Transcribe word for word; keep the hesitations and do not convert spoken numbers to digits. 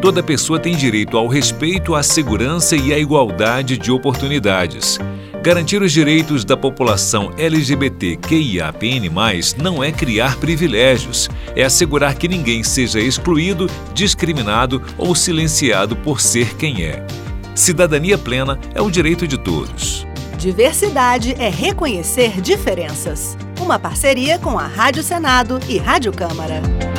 Toda pessoa tem direito ao respeito, à segurança e à igualdade de oportunidades. Garantir os direitos da população L G B T Q I A P N mais, não é criar privilégios, é assegurar que ninguém seja excluído, discriminado ou silenciado por ser quem é. Cidadania plena é o direito de todos. Diversidade é reconhecer diferenças. Uma parceria com a Rádio Senado e Rádio Câmara.